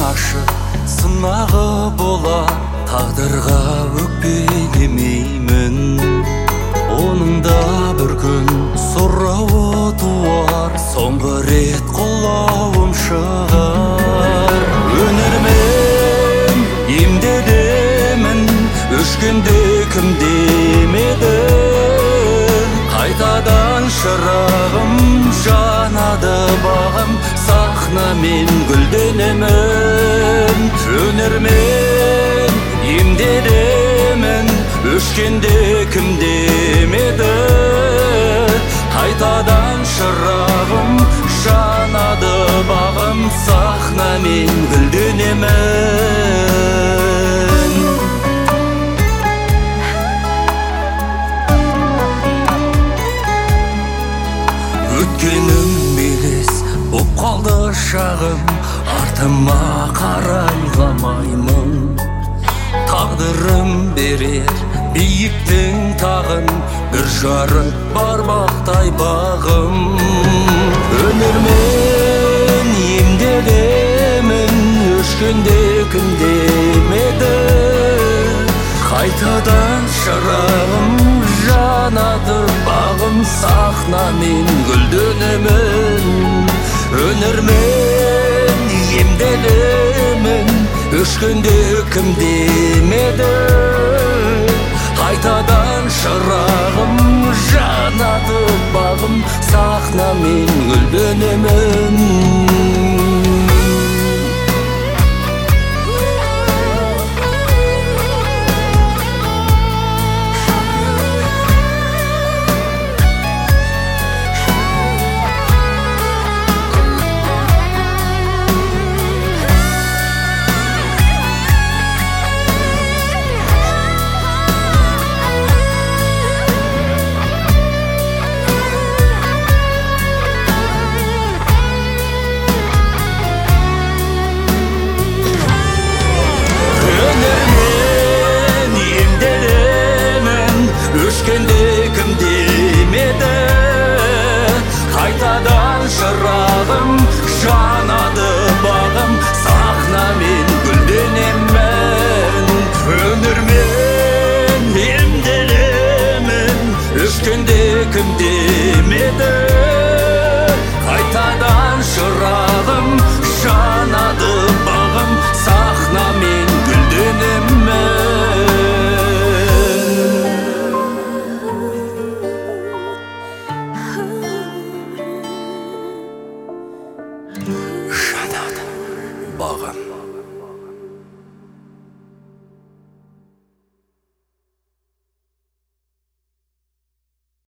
ғашық сынағы болар, тағдырға өкпелемеймін. Оның да бір күн сұрауы туар, соңғы рет қолауым шығар. Өнермен емделемін, өшкенде кім демеді. Қайтадан шырағым жанады, бағым сахнамен гүлденемін. Өнермен емделемін, өшкенде кім демеді. Қайтадан шырағым жанады, бағым сахнамен гүлденемін. Өткенім белес боп қалды шағым, артыма қарайламаймын. Тағдырым берер биіктің тағын, бір жарып бармақтай бағым. Өнермен емделемін, өшкенде кім демеді. Қайтадан шырағым жанады, бағым сахнамен гүлденемін. Өнермен емделемін, өшкенде кім демеді. Қайтадан шырағым жанады, бағым сахнамен гүлденемін. Өшкенде кім демеді. Қайтадан шырағым жанады, бағым сахнамен гүлденемін. Өнермен емделемін, өшкенде кім демеді. Қайтадан шырағым жанады, бағым сахнамен гүлденемін. Жанады бағым